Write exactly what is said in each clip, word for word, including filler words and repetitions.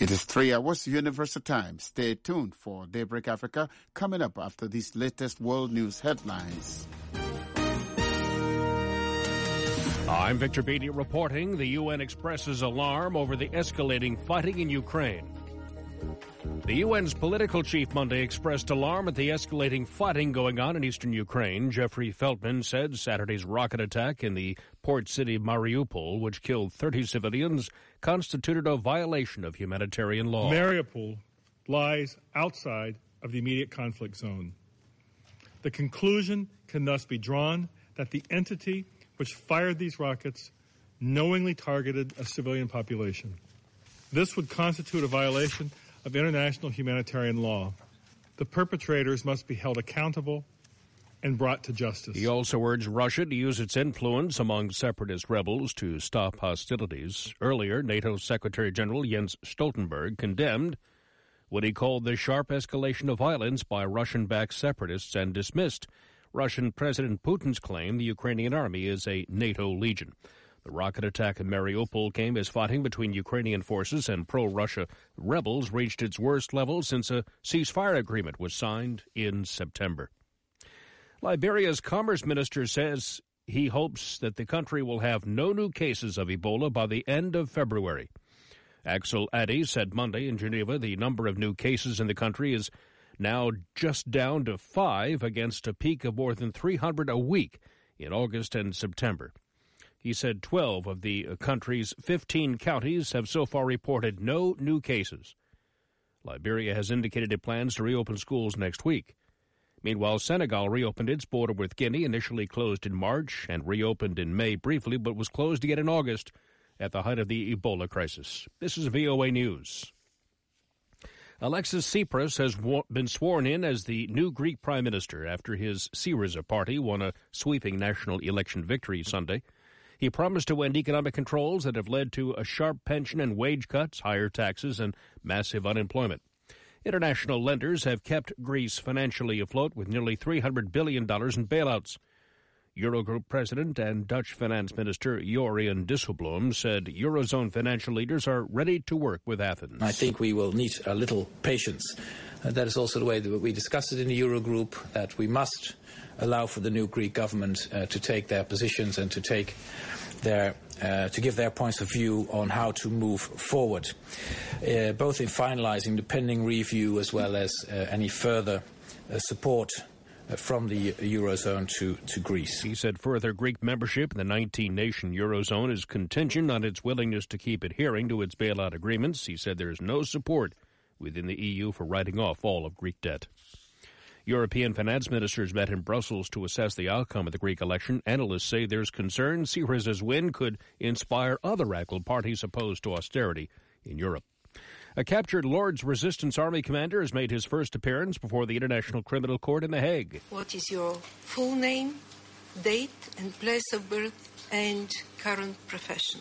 It is three hours Universal Time. Stay tuned for Daybreak Africa coming up after these latest world news headlines. I'm Victor Beatty reporting. The U N expresses alarm over the escalating fighting in Ukraine. The U N's political chief Monday expressed alarm at the escalating fighting going on in eastern Ukraine. Jeffrey Feltman said Saturday's rocket attack in the port city Mariupol, which killed thirty civilians, constituted a violation of humanitarian law. Mariupol lies outside of the immediate conflict zone. The conclusion can thus be drawn that the entity which fired these rockets knowingly targeted a civilian population. This would constitute a violation of international humanitarian law. The perpetrators must be held accountable and brought to justice. He also urged Russia to use its influence among separatist rebels to stop hostilities. Earlier, NATO Secretary General Jens Stoltenberg condemned what he called the sharp escalation of violence by Russian-backed separatists and dismissed Russian President Putin's claim the Ukrainian army is a NATO legion. The rocket attack in Mariupol came as fighting between Ukrainian forces and pro-Russia rebels reached its worst level since a ceasefire agreement was signed in September. Liberia's commerce minister says he hopes that the country will have no new cases of Ebola by the end of February. Axel Addy said Monday in Geneva the number of new cases in the country is now just down to five against a peak of more than three hundred a week in August and September. He said twelve of the country's fifteen counties have so far reported no new cases. Liberia has indicated it plans to reopen schools next week. Meanwhile, Senegal reopened its border with Guinea, initially closed in March and reopened in May briefly, but was closed again in August at the height of the Ebola crisis. This is V O A News. Alexis Tsipras has been sworn in as the new Greek prime minister after his Syriza party won a sweeping national election victory Sunday. He promised to end economic controls that have led to a sharp pension and wage cuts, higher taxes, and massive unemployment. International lenders have kept Greece financially afloat with nearly three hundred billion dollars in bailouts. Eurogroup president and Dutch finance minister Jorian Dijsselbloem said Eurozone financial leaders are ready to work with Athens. I think we will need a little patience. Uh, that is also the way that we discussed it in the Eurogroup, that we must allow for the new Greek government uh, to take their positions and to take their uh, to give their points of view on how to move forward, uh, both in finalizing the pending review as well as uh, any further uh, support from the Eurozone to, to Greece. He said further Greek membership in the nineteen-nation Eurozone is contingent on its willingness to keep adhering to its bailout agreements. He said there is no support within the E U for writing off all of Greek debt. European finance ministers met in Brussels to assess the outcome of the Greek election. Analysts say there's concern Syriza's win could inspire other radical parties opposed to austerity in Europe. A captured Lord's Resistance Army commander has made his first appearance before the International Criminal Court in The Hague. What is your full name, date and place of birth, and current profession?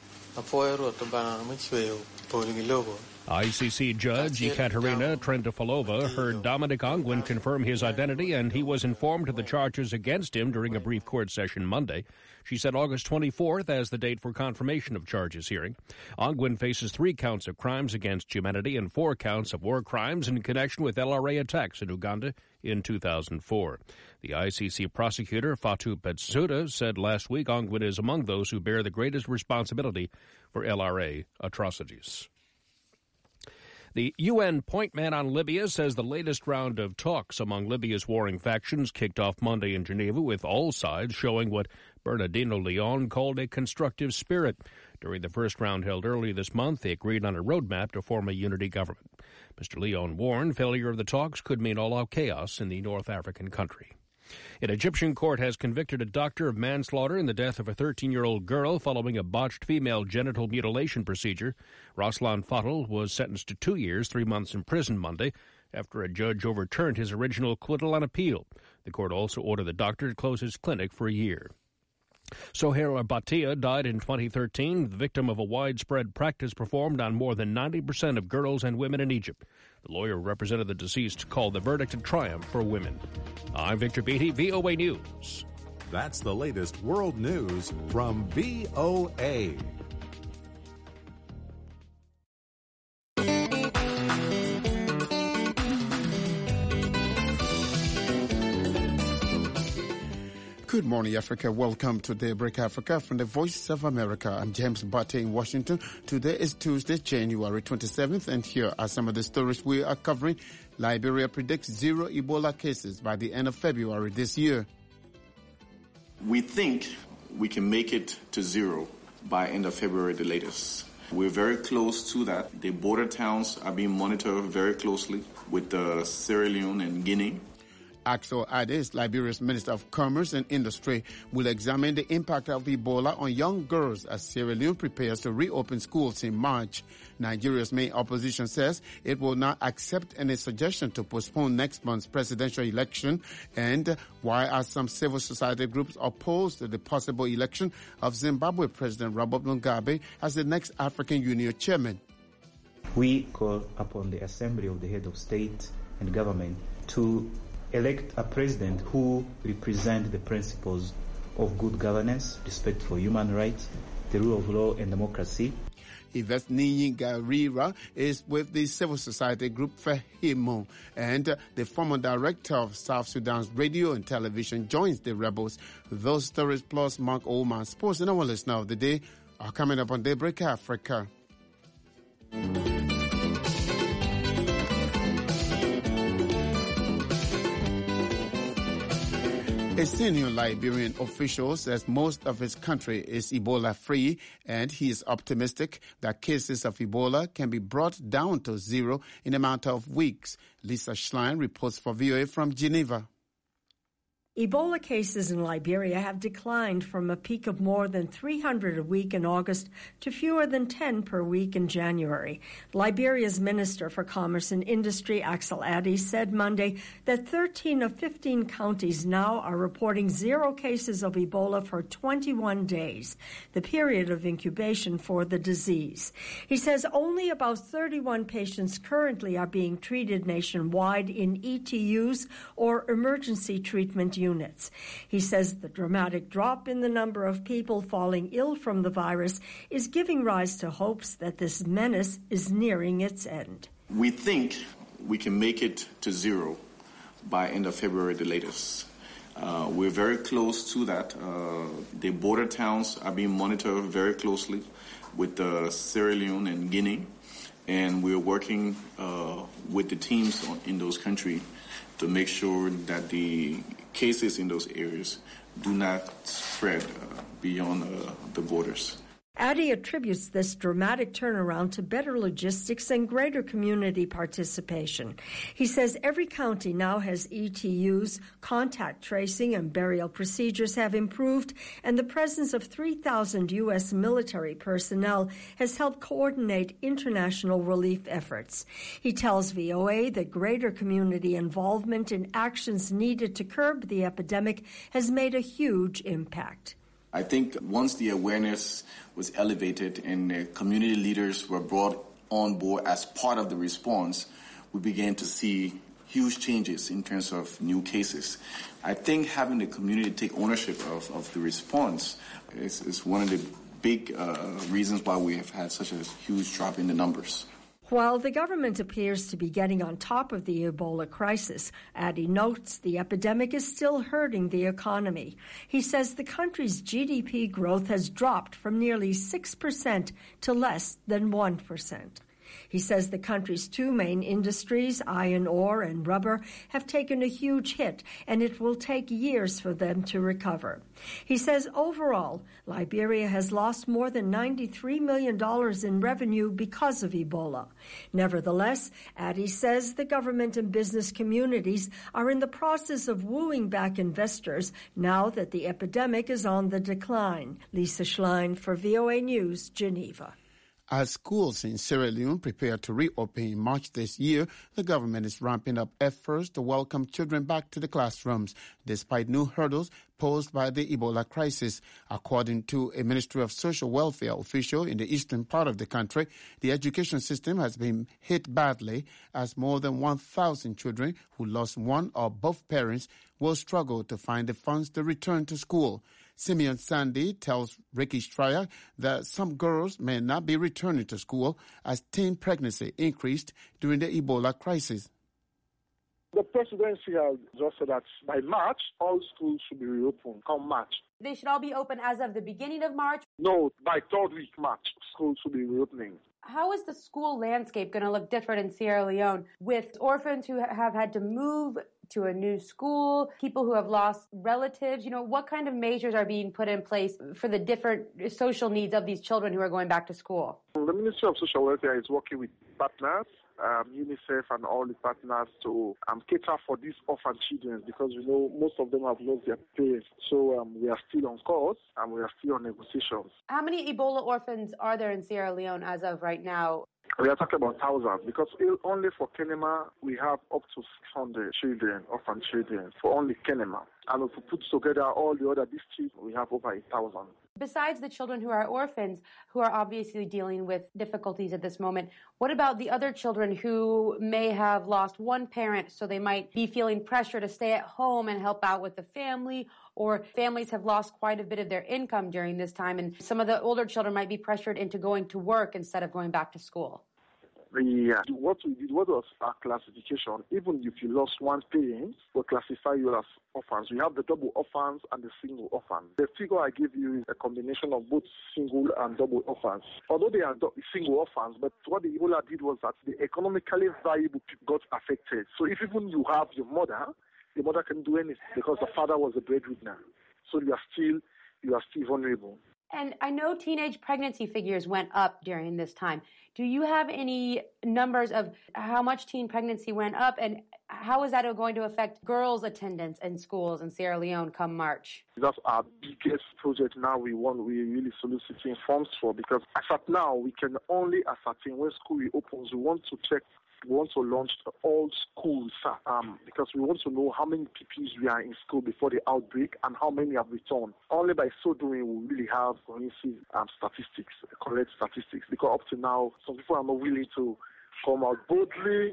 I C C Judge Ekaterina Trentafilova heard Dominic Ongwen confirm his identity, and he was informed of the charges against him during a brief court session Monday. She said August twenty-fourth as the date for confirmation of charges hearing. Ongwen faces three counts of crimes against humanity and four counts of war crimes in connection with L R A attacks in Uganda in two thousand four. The I C C prosecutor, Fatou Bensouda, said last week Ongwen is among those who bear the greatest responsibility for L R A atrocities. The U N point man on Libya says the latest round of talks among Libya's warring factions kicked off Monday in Geneva, with all sides showing what Bernardino Leon called a constructive spirit. During the first round held early this month, they agreed on a roadmap to form a unity government. Mister Leon warned failure of the talks could mean all-out chaos in the North African country. An Egyptian court has convicted a doctor of manslaughter in the death of a thirteen-year-old girl following a botched female genital mutilation procedure. Raslan Fatal was sentenced to two years, three months in prison Monday after a judge overturned his original acquittal on appeal. The court also ordered the doctor to close his clinic for a year. Sohail Batia died in twenty thirteen, the victim of a widespread practice performed on more than ninety percent of girls and women in Egypt. The lawyer who represented the deceased called the verdict a triumph for women. I'm Victor Beatty, V O A News. That's the latest world news from V O A. Good morning, Africa. Welcome to Daybreak Africa from the Voice of America. I'm James Batte in Washington. Today is Tuesday, January twenty-seventh, and here are some of the stories we are covering. Liberia predicts zero Ebola cases by the end of February this year. We think we can make it to zero by end of February, the latest. We're very close to that. The border towns are being monitored very closely with uh, Sierra Leone and Guinea. Axel Ades, Liberia's Minister of Commerce and Industry, will examine the impact of Ebola on young girls as Sierra Leone prepares to reopen schools in March. Nigeria's main opposition says it will not accept any suggestion to postpone next month's presidential election. And why are some civil society groups opposed to the possible election of Zimbabwe President Robert Mugabe as the next African Union chairman? We call upon the Assembly of the Head of State and Government to elect a president who represents the principles of good governance, respect for human rights, the rule of law and democracy. Yvette Nyingarira is with the civil society group Fehimo, and the former director of South Sudan's radio and television joins the rebels. Those stories plus Mark Oman Sports and our listener of the day are coming up on Daybreak Africa. A senior Liberian official says most of his country is Ebola-free, and he is optimistic that cases of Ebola can be brought down to zero in a matter of weeks. Lisa Schlein reports for V O A from Geneva. Ebola cases in Liberia have declined from a peak of more than three hundred a week in August to fewer than ten per week in January. Liberia's Minister for Commerce and Industry, Axel Ades, said Monday that thirteen of fifteen counties now are reporting zero cases of Ebola for twenty-one days, the period of incubation for the disease. He says only about thirty-one patients currently are being treated nationwide in E T Us or emergency treatment units. Units. He says the dramatic drop in the number of people falling ill from the virus is giving rise to hopes that this menace is nearing its end. We think we can make it to zero by end of February, the latest. Uh, we're very close to that. Uh, the border towns are being monitored very closely with uh, Sierra Leone and Guinea, and we're working uh, with the teams in those countries to make sure that the cases in those areas do not spread uh, beyond uh, the borders. Addy attributes this dramatic turnaround to better logistics and greater community participation. He says every county now has E T Us, contact tracing and burial procedures have improved, and the presence of three thousand U S military personnel has helped coordinate international relief efforts. He tells V O A that greater community involvement in actions needed to curb the epidemic has made a huge impact. I think once the awareness was elevated and the community leaders were brought on board as part of the response, we began to see huge changes in terms of new cases. I think having the community take ownership of, of the response is, is one of the big uh, reasons why we have had such a huge drop in the numbers. While the government appears to be getting on top of the Ebola crisis, Addy notes the epidemic is still hurting the economy. He says the country's G D P growth has dropped from nearly six percent to less than one percent. He says the country's two main industries, iron ore and rubber, have taken a huge hit, and it will take years for them to recover. He says overall, Liberia has lost more than ninety-three million dollars in revenue because of Ebola. Nevertheless, Addy says the government and business communities are in the process of wooing back investors now that the epidemic is on the decline. Lisa Schlein for V O A News, Geneva. As schools in Sierra Leone prepare to reopen in March this year, the government is ramping up efforts to welcome children back to the classrooms, despite new hurdles posed by the Ebola crisis. According to a Ministry of Social Welfare official in the eastern part of the country, the education system has been hit badly as more than one thousand children who lost one or both parents will struggle to find the funds to return to school. Simeon Sandy tells Ricky Stryer that some girls may not be returning to school as teen pregnancy increased during the Ebola crisis. The presidency has just said that by March, all schools should be reopened, come March. They should all be open as of the beginning of March? No, by third week March, schools should be reopening. How is the school landscape going to look different in Sierra Leone with orphans who have had to move to a new school, people who have lost relatives? You know, what kind of measures are being put in place for the different social needs of these children who are going back to school? The Ministry of Social Welfare is working with partners, um, UNICEF and all the partners to um, cater for these orphan children because we know most of them have lost their parents. So um, we are still on course and we are still on negotiations. How many Ebola orphans are there in Sierra Leone as of right now? We are talking about thousands because only for Kenema we have up to six hundred children, orphan children, for only Kenema. And if we put together all the other districts, we have over a thousand. Besides the children who are orphans, who are obviously dealing with difficulties at this moment, what about the other children who may have lost one parent, so they might be feeling pressure to stay at home and help out with the family, or families have lost quite a bit of their income during this time, and some of the older children might be pressured into going to work instead of going back to school? Yeah. What we did, what was our classification? Even if you lost one parent, we'll classify you as orphans. We have the double orphans and the single orphans. The figure I give you is a combination of both single and double orphans. Although they are single orphans, but what the Ebola did was that the economically valuable people got affected. So if even you have your mother, the mother can do anything because the father was a breadwinner. So you are still, you are still vulnerable. And I know teenage pregnancy figures went up during this time. Do you have any numbers of how much teen pregnancy went up, and how is that going to affect girls' attendance in schools in Sierra Leone come March? That's our biggest project now we want, we're really soliciting funds for, because as at now, we can only ascertain when school reopens. We want to check We want to launch all schools um, because we want to know how many P Ps we are in school before the outbreak and how many have returned. Only by so doing we really have cohesive um, statistics, correct statistics. Because up to now, some people are not willing to come out boldly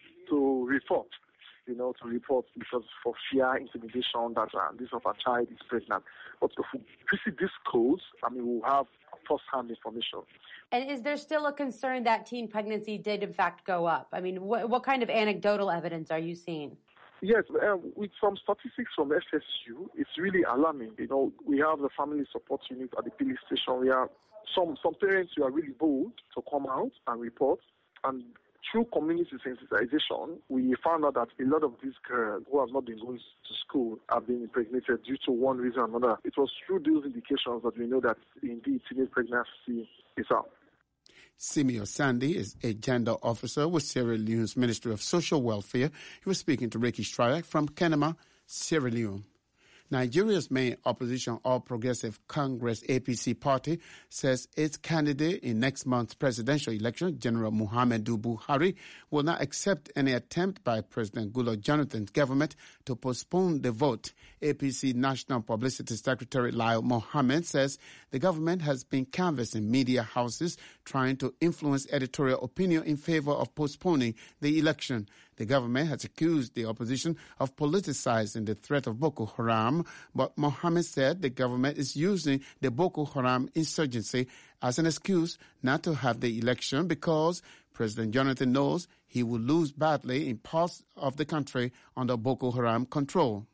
to report, you know, to report because for fear, intimidation that uh, this of a child is pregnant. But if we visit these schools, I mean, we'll have first-hand information. And is there still a concern that teen pregnancy did, in fact, go up? I mean, what, what kind of anecdotal evidence are you seeing? Yes, um, with some statistics from S S U, it's really alarming. You know, we have the family support unit at the police station. We have some, some parents who are really bold to come out and report. And through community sensitization, we found out that a lot of these girls who have not been going to school have been impregnated due to one reason or another. It was through those indications that we know that indeed teenage pregnancy is up. Simeo Sandy is a gender officer with Sierra Leone's Ministry of Social Welfare. He was speaking to Ricky Stryak from Kenema, Sierra Leone. Nigeria's main opposition All Progressive Congress A P C party says its candidate in next month's presidential election, General Muhammadu Buhari, will not accept any attempt by President Goodluck Jonathan's government to postpone the vote. A P C National Publicity Secretary Lyle Mohammed says the government has been canvassing media houses trying to influence editorial opinion in favor of postponing the election. The government has accused the opposition of politicizing the threat of Boko Haram, but Mohammed said the government is using the Boko Haram insurgency as an excuse not to have the election because President Jonathan knows he will lose badly in parts of the country under Boko Haram control.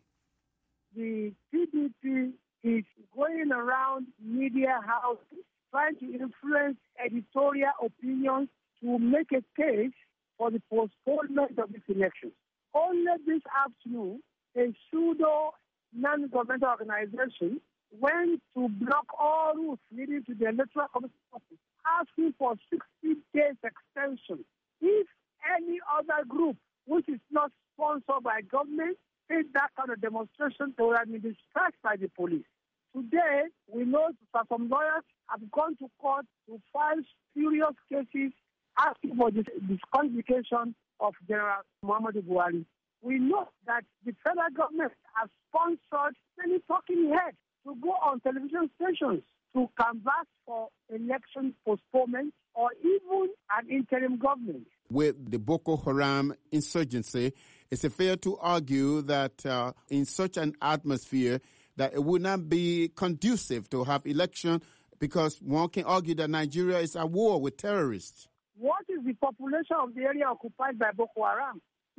The P D P is going around media houses trying to influence editorial opinions to make a case for the postponement of this election. Only this afternoon, a pseudo non-governmental organization went to block all routes leading to the Electoral Commission office, asking for sixty days extension. If any other group, which is not sponsored by government, did that kind of demonstration, they would have been distracted by the police. Today, we know that some lawyers have gone to court to file serious cases asking for the disqualification of General Muhammadu Buhari. We know that the federal government has sponsored many talking heads to go on television stations to canvass for election postponement or even an interim government. With the Boko Haram insurgency, is it fair to argue that uh, in such an atmosphere that it would not be conducive to have election because one can argue that Nigeria is at war with terrorists? What is the population of the area occupied by Boko Haram?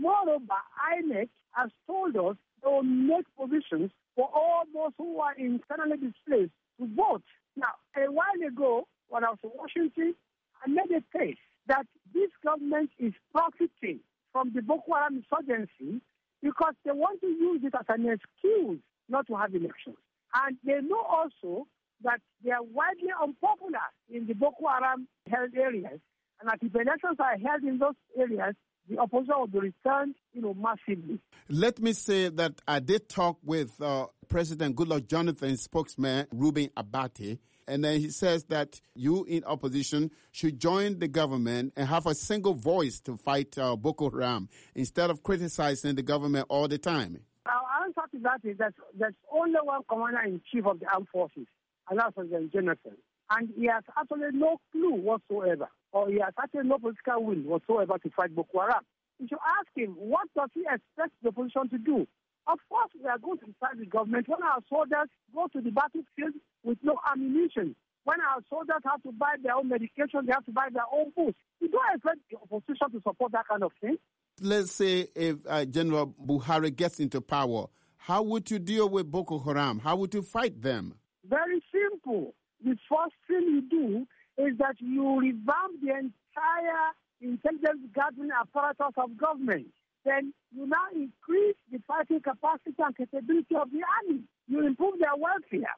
Moreover, I N E C has told us they will make provisions for all those who are internally displaced to vote. Now, a while ago, when I was in Washington, I made a case that this government is profiting from the Boko Haram insurgency because they want to use it as an excuse not to have elections. And they know also that they are widely unpopular in the Boko Haram held areas, and that if elections are held in those areas, the opposition will be returned, you know, massively. Let me say that I did talk with uh, President Goodluck Jonathan's spokesman, Reuben Abati, and then he says that you in opposition should join the government and have a single voice to fight uh, Boko Haram instead of criticizing the government all the time. Our answer to that is that there's only one commander-in-chief of the armed forces, and that's President Jonathan. And he has absolutely no clue whatsoever, or he has actually no political will whatsoever to fight Boko Haram. You should ask him, what does he expect the opposition to do? Of course, we are going to decide the government when our soldiers go to the battlefield with no ammunition. When our soldiers have to buy their own medication, they have to buy their own food. You don't expect the opposition to support that kind of thing. Let's say if uh, General Buhari gets into power, how would you deal with Boko Haram? How would you fight them? Very simple. The first thing you do is that you revamp the entire intelligence gathering apparatus of government. Then you now increase the fighting capacity and capability of the army. You improve their welfare.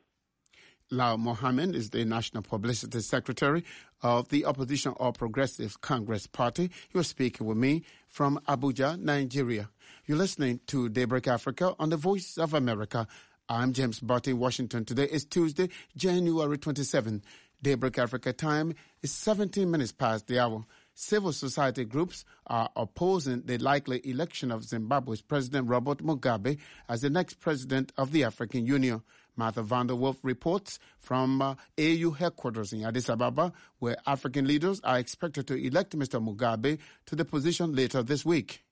Lau Mohammed is the National Publicity Secretary of the Opposition All Progressives Congress Party. You're speaking with me from Abuja, Nigeria. You're listening to Daybreak Africa on the Voice of America. I'm James Barty in Washington. Today is Tuesday, January twenty-seventh. Daybreak Africa time is seventeen minutes past the hour. Civil society groups are opposing the likely election of Zimbabwe's President Robert Mugabe as the next president of the African Union. Martha van der Wolf reports from uh, A U headquarters in Addis Ababa, where African leaders are expected to elect Mister Mugabe to the position later this week.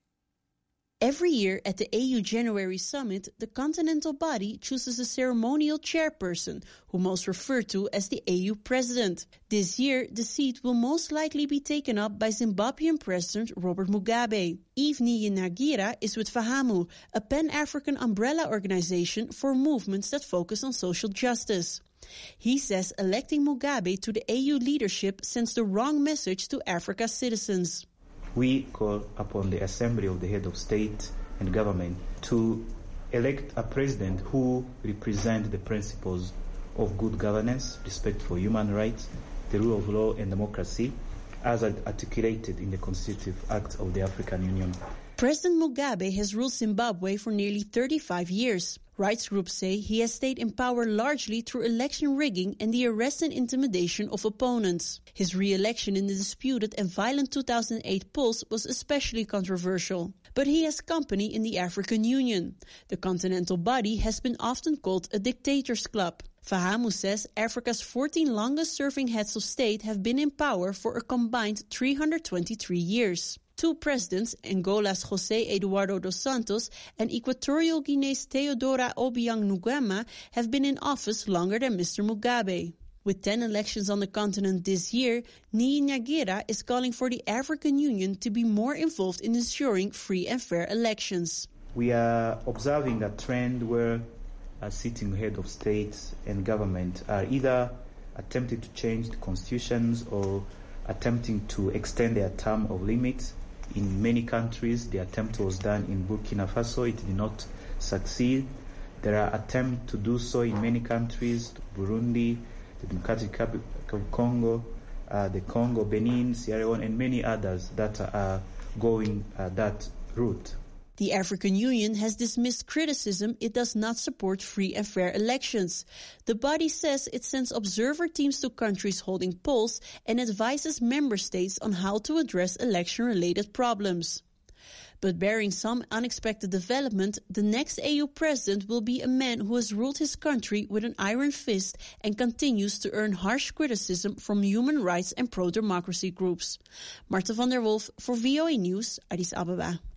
Every year at the A U January Summit, the continental body chooses a ceremonial chairperson, who most referred to as the A U president. This year, the seat will most likely be taken up by Zimbabwean President Robert Mugabe. Yves Niyinagira is with FAHAMU, a Pan-African umbrella organization for movements that focus on social justice. He says electing Mugabe to the A U leadership sends the wrong message to Africa's citizens. We call upon the Assembly of the Head of State and Government to elect a president who represents the principles of good governance, respect for human rights, the rule of law and democracy, as articulated in the Constitutive Act of the African Union. President Mugabe has ruled Zimbabwe for nearly thirty-five years. Rights groups say he has stayed in power largely through election rigging and the arrest and intimidation of opponents. His re-election in the disputed and violent two thousand eight polls was especially controversial. But he has company in the African Union. The continental body has been often called a dictator's club. FAHAMU says Africa's fourteen longest-serving heads of state have been in power for a combined three hundred twenty-three years. Two presidents, Angola's José Eduardo dos Santos and Equatorial Guinea's Theodora Obiang Nguema, have been in office longer than Mister Mugabe. With ten elections on the continent this year, Niyinagira is calling for the African Union to be more involved in ensuring free and fair elections. We are observing a trend where a sitting head of states and government are either attempting to change the constitutions or attempting to extend their term of limits. In many countries, the attempt was done in Burkina Faso. It did not succeed. There are attempts to do so in many countries, Burundi, the Democratic Republic of Congo, uh, the Congo, Benin, Sierra Leone, and many others that are going uh, that route. The African Union has dismissed criticism it does not support free and fair elections. The body says it sends observer teams to countries holding polls and advises member states on how to address election-related problems. But barring some unexpected development, the next A U president will be a man who has ruled his country with an iron fist and continues to earn harsh criticism from human rights and pro-democracy groups. Martha van der Wolf for V O A News, Addis Ababa.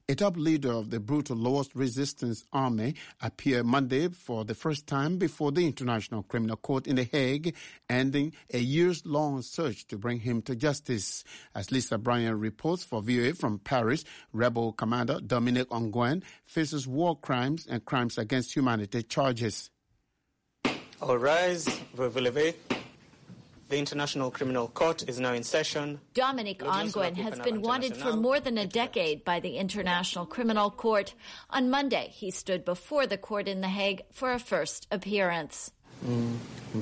A top leader of the brutal Lord's Resistance Army appeared Monday for the first time before the International Criminal Court in The Hague, ending a years-long search to bring him to justice. As Lisa Bryan reports for V O A from Paris, rebel commander Dominique Ongwen faces war crimes and crimes against humanity charges. All rise, vous vous levez. The International Criminal Court is now in session. Dominique Ongwen has been wanted for more than a decade by the International Criminal Court. On Monday, he stood before the court in The Hague for a first appearance. Mm,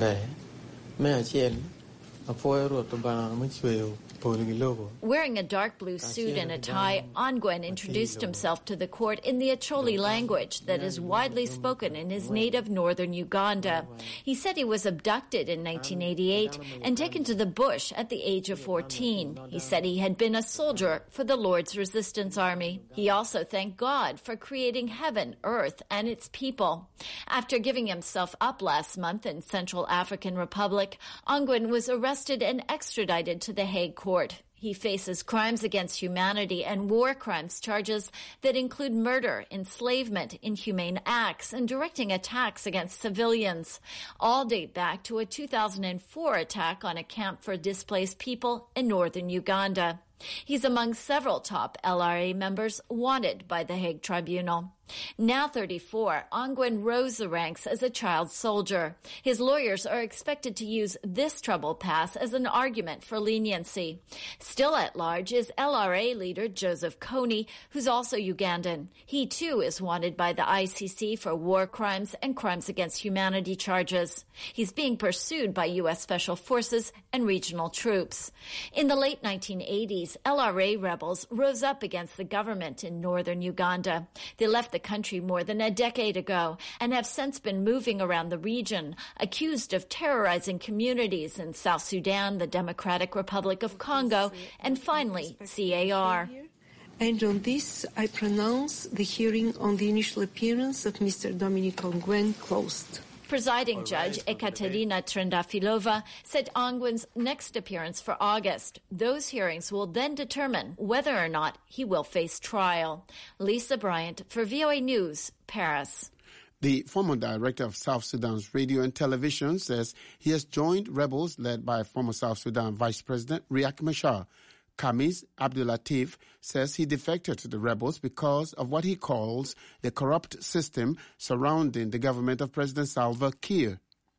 Wearing a dark blue suit and a tie, Ongwen introduced himself to the court in the Acholi language that is widely spoken in his native northern Uganda. He said he was abducted in nineteen eighty-eight and taken to the bush at the age of fourteen. He said he had been a soldier for the Lord's Resistance Army. He also thanked God for creating heaven, earth, and its people. After giving himself up last month in Central African Republic, Ongwen was arrested and extradited to the Hague Court. He faces crimes against humanity and war crimes charges that include murder, enslavement, inhumane acts, and directing attacks against civilians. All date back to a two thousand four attack on a camp for displaced people in northern Uganda. He's among several top L R A members wanted by the Hague Tribunal. Now thirty-four, Ongwen rose the ranks as a child soldier. His lawyers are expected to use this trouble pass as an argument for leniency. Still at large is L R A leader Joseph Kony, who's also Ugandan. He too is wanted by the I C C for war crimes and crimes against humanity charges. He's being pursued by U S Special Forces and regional troops. In the late nineteen eighties, L R A rebels rose up against the government in northern Uganda. They left the country more than a decade ago and have since been moving around the region, accused of terrorizing communities in South Sudan, the Democratic Republic of Congo, and finally C A R. And on this, I pronounce the hearing on the initial appearance of Mister Dominique Ongwen closed. Presiding Judge Ekaterina Trendafilova said Ongwen's next appearance for August. Those hearings will then determine whether or not he will face trial. Lisa Bryant for V O A News, Paris. The former director of South Sudan's radio and television says he has joined rebels led by former South Sudan Vice President Riek Machar. Kamis Abdulatif says he defected to the rebels because of what he calls the corrupt system surrounding the government of President Salva Kiir.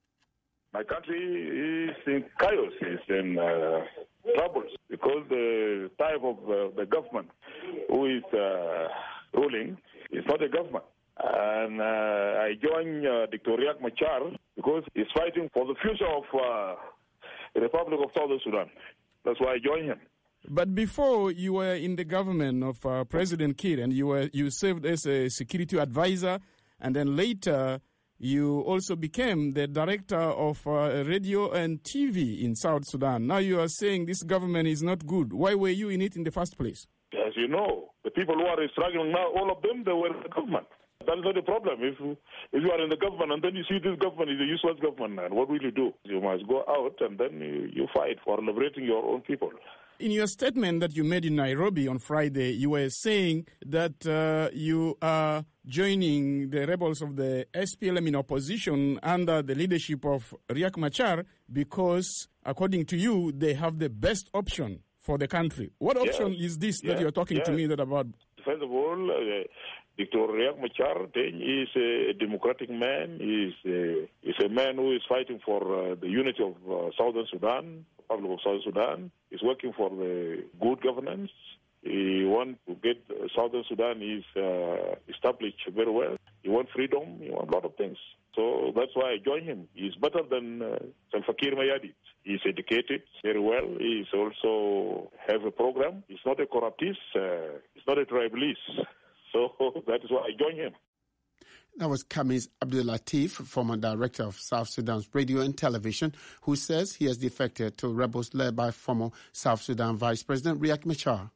My country is in chaos, is in uh, troubles, because the type of uh, the government who is uh, ruling is not a government. And uh, I joined uh, Doctor Riek Machar because he's fighting for the future of uh, the Republic of Southern Sudan. That's why I joined him. But before you were in the government of uh, President Kiir, and you were you served as a security advisor, and then later you also became the director of uh, radio and T V in South Sudan. Now you are saying this government is not good. Why were you in it in the first place? As you know, the people who are struggling now, all of them, they were in the government. That's not the problem. If if you are in the government and then you see this government is a useless government, and what will you do? You must go out and then you, you fight for liberating your own people. In your statement that you made in Nairobi on Friday, you were saying that uh, you are joining the rebels of the S P L M in opposition under the leadership of Riek Machar because, according to you, they have the best option for the country. What option yes. is this that yes. you're talking yes. to me that about? First of all, uh, Doctor Riek Machar is a democratic man. He's a, he's a man who is fighting for uh, the unity of uh, Southern Sudan, Republic of Southern Sudan. He's working for the good governance. He wants to get uh, Southern Sudan is uh, established very well. He wants freedom. He wants a lot of things. So that's why I joined him. He's better than uh, Salva Kiir Mayardit. He's educated very well. He's also have a program. He's not a corruptist. Uh, he's not a tribalist. So that is why I joined him. That was Kamis Abdulatif, former director of South Sudan's radio and television, who says he has defected to rebels led by former South Sudan Vice President Riek Machar.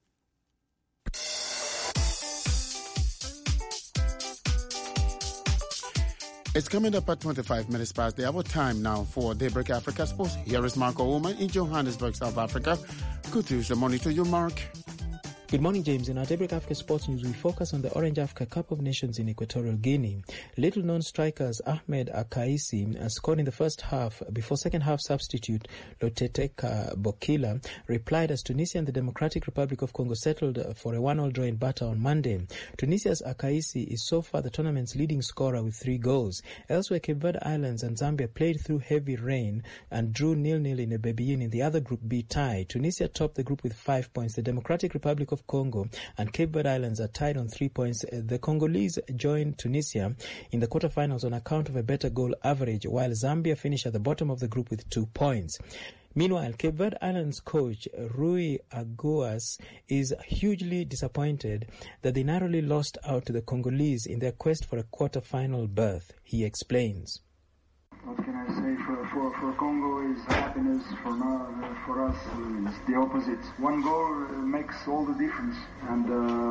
It's coming up at twenty-five minutes past the hour. Time now for Daybreak Africa Sports. Here is Marco Ouma in Johannesburg, South Africa. Good Tuesday morning to you, Mark. Good morning, James. In our Daybreak Africa Sports News, we focus on the Orange Africa Cup of Nations in Equatorial Guinea. Little-known strikers Ahmed Akaisi scored in the first half before second-half substitute Loteteka Bokila replied as Tunisia and the Democratic Republic of Congo settled for a one-all draw in Bata on Monday. Tunisia's Akaisi is so far the tournament's leading scorer with three goals. Elsewhere, Cape Verde Islands and Zambia played through heavy rain and drew nil-nil in a Bebein in the other Group B tie. Tunisia topped the group with five points. The Democratic Republic of Congo and Cape Verde Islands are tied on three points. The Congolese joined Tunisia in the quarterfinals on account of a better goal average, while Zambia finished at the bottom of the group with two points. Meanwhile, Cape Verde Islands coach Rui Aguas is hugely disappointed that they narrowly lost out to the Congolese in their quest for a quarter-final berth. He explains. What can I say? For, for, for Congo is happiness. For now, uh, for us, uh, it's the opposite. One goal uh, makes all the difference. And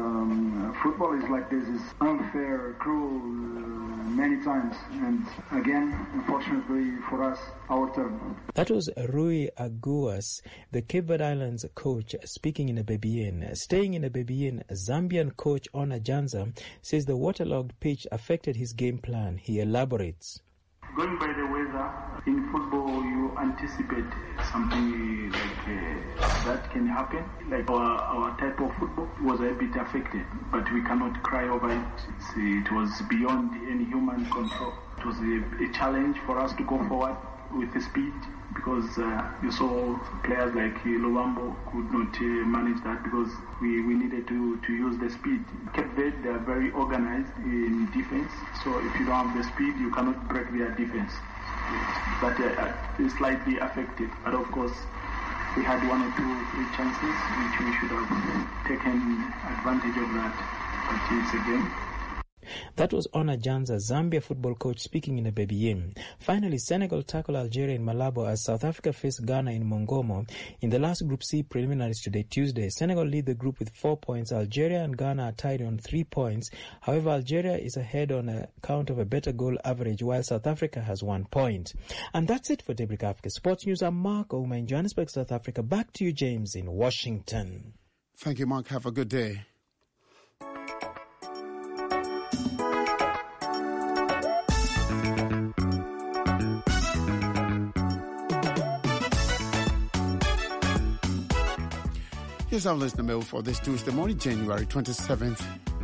um, uh, football is like this. It's unfair, cruel, uh, many times. And again, unfortunately for us, our turn. That was Rui Aguas, the Cape Verde Islands coach, speaking in a Bebein. Staying in a Bebein, Zambian coach Ona Janza says the waterlogged pitch affected his game plan. He elaborates. Going by the weather, in football you anticipate something like uh, that can happen. Like our, our type of football was a bit affected, but we cannot cry over it. It's, it was beyond any human control. It was a, a challenge for us to go forward with the speed because uh, you saw players like Luambo could not uh, manage that because we, we needed to, to use the speed. Cape Verde, they are very organized in defense, so if you don't have the speed, you cannot break their defense. But uh, it's slightly affected. But of course, we had one or two three chances which we should have taken advantage of that. But it's a game. That was Ona Janza, Zambia football coach, speaking in a Bebein. Finally, Senegal tackled Algeria in Malabo as South Africa faced Ghana in Mongomo in the last Group C preliminaries today, Tuesday. Senegal lead the group with four points. Algeria and Ghana are tied on three points. However, Algeria is ahead on account of a better goal average, while South Africa has one point. And that's it for Daybreak Africa Sports News. I'm Mark Ouma in Johannesburg, South Africa. Back to you, James, in Washington. Thank you, Mark. Have a good day. Here's our listener mail for this Tuesday morning, January twenty-seventh.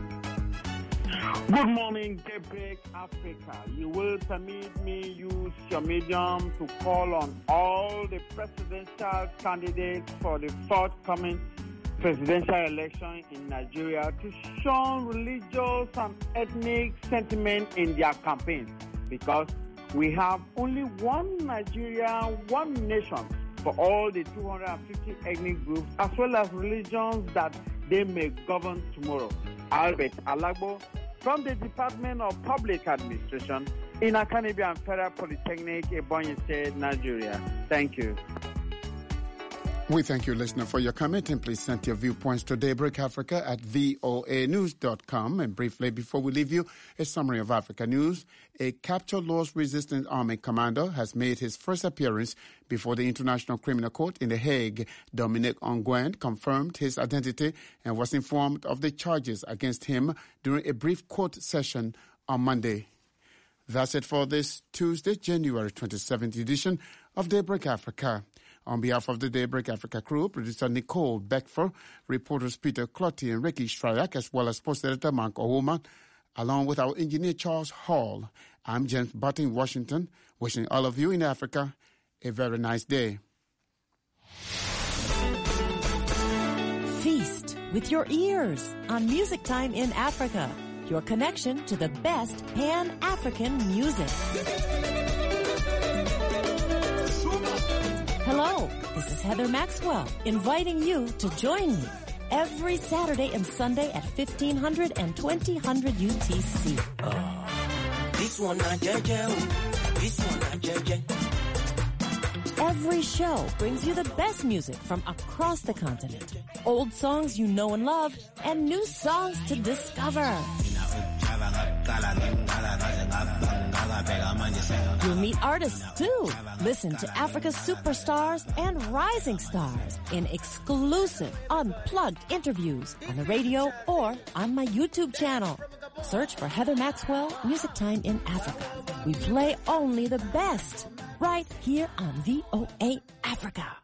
Good morning, Daybreak Africa. You will permit me use your medium to call on all the presidential candidates for the forthcoming presidential election in Nigeria to shun religious and ethnic sentiment in their campaigns, because we have only one Nigeria, one nation, for all the two hundred fifty ethnic groups, as well as religions that they may govern tomorrow. Albert Alagbo, from the Department of Public Administration in Akanibi and Federal Polytechnic, Ebonyi State, Nigeria. Thank you. We thank you, listener, for your comment, and please send your viewpoints to Daybreak Africa at voa news dot com. And briefly, before we leave you, a summary of Africa news. A captured Lord's Resistance Army commander has made his first appearance before the International Criminal Court in The Hague. Dominic Ongwen confirmed his identity and was informed of the charges against him during a brief court session on Monday. That's it for this Tuesday, January twenty-seventh edition of Daybreak Africa. On behalf of the Daybreak Africa crew, producer Nicole Beckfer, reporters Peter Clotty and Ricky Shryak, as well as post editor Mark Ouma, along with our engineer Charles Hall, I'm James Button in Washington, wishing all of you in Africa a very nice day. Feast with your ears on Music Time in Africa, your connection to the best Pan-African music. Hello, this is Heather Maxwell, inviting you to join me every Saturday and Sunday at fifteen hundred and twenty hundred U T C. Uh, this one not Jeje, this one not Jeje. Every show brings you the best music from across the continent. Old songs you know and love, and new songs to discover. You'll meet artists too. Listen to Africa's superstars and rising stars in exclusive, unplugged interviews on the radio or on my YouTube channel. Search for Heather Maxwell Music Time in Africa. We play only the best right here on V O A Africa.